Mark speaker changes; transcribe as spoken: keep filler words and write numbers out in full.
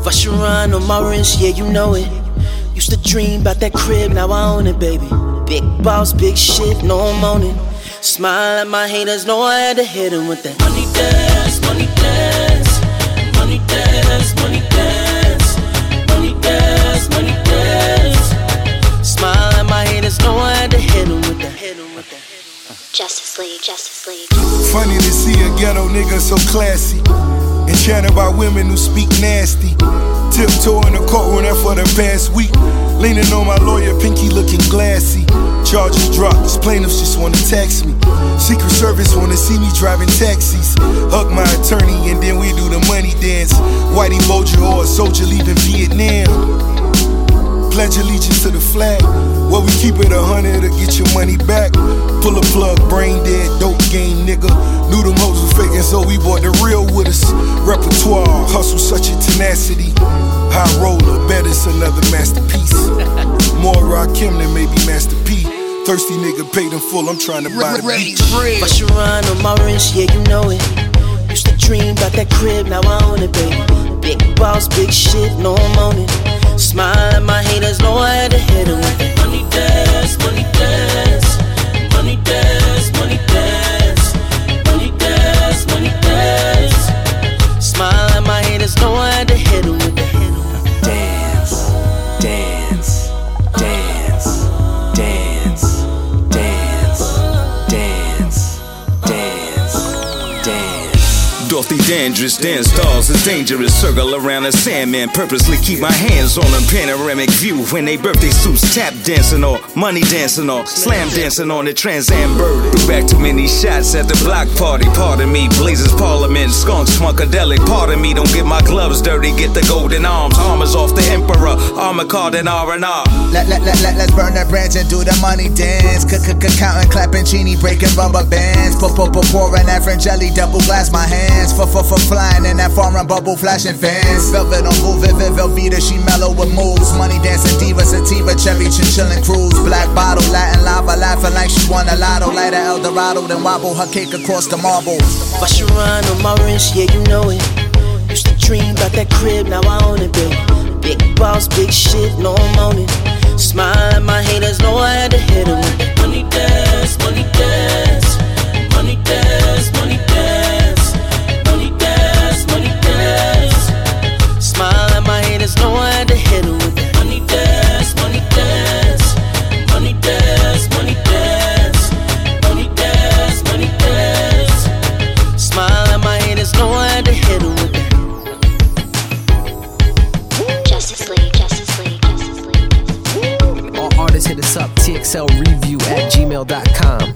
Speaker 1: Vacheron on my wrist, yeah, you know it. Used to dream about that crib, now I own it, baby. Big boss, big shit, no I'm on it. Smile at my haters, know I had to hit them with that money dance, money dance, money dance, money dance, money dance, money dance. Smile at my haters, know I had to hit them with that, hit them with that.
Speaker 2: Justice League, Justice League.
Speaker 3: Funny to see a ghetto nigga so classy, enchanted by women who speak nasty. Tiptoe in the courtroom there for the past week, leaning on my lawyer, pinky looking glassy. Charges dropped, these plaintiffs just wanna tax me. Secret Service wanna see me driving taxis. Hug my attorney and then we do the money dance. Whitey Bulger or a soldier leaving Vietnam. Pledge allegiance to the flag. Well, we keep it a hundred to get your money back. Pull a plug, brain dead, dope game nigga. Knew them hoes was faking, so we bought the real with us. Repertoire, hustle, such a tenacity. High roller, bet it's another masterpiece. More Rakim than maybe Master P. Thirsty nigga paid in full, I'm trying to buy the beach.
Speaker 1: Vacheron on my wrist, yeah, you know it. Used to dream about that crib, now I own it, baby. Big boss, big shit, no I'm on it. Smile at my haters, know I had to hit them with that money dance, money dance, money dance, money dance, money dance, money dance. Smile at my haters, know I had to hit them with that.
Speaker 4: Dance, dance, dance, dance, dance, dance, dance.
Speaker 5: Dorothy Dandridge, dance stars is dangerous. Circle around a Sandman, purposely keep my hands on them. Panoramic view when they birthday suits, tap dancing or money dancing or slam dancing on the Trans Am Bird. Threw back too many shots at the block party. Pardon me, Blazers Parliament, skunks, funkadelic. Pardon me, don't get my gloves dirty. Get the golden arms, armors off the Emperor. Armor card and R and R.
Speaker 6: Let, let, let, let, let's burn the branch and do the money dance. C-c-c-counting, clapping, genie, breaking rubber bands. Pour-pour-pour-pouring that French jelly, double glass my hands. For, for, for flying in that foreign bubble, flashing fans. Velvet on move, Vivid Velveeta, she mellow with moves. Money dancing diva, sativa, cherry, chinchillin' cruise. Black bottle, Latin lava, laughing like she won a lotto. Light a Eldorado, then wobble her cake across the marble.
Speaker 1: Vacheron on my wrist, yeah, you know it. Used to dream about that crib, now I own it, baby. Big boss, big shit, no I'm on it. Smile at my haters, know I had to hit them with that money dance, money dance, money dance, money dance, money dance, money dance. Smile at my haters, know I had to hit them with that money dance, money dance, money dance, money dance, money dance, money dance. Smile at my haters, know I had to hit them with that.
Speaker 2: Justice League, Justice League, Justice League.
Speaker 4: All artists hit us up, T X L review at gmail dot com.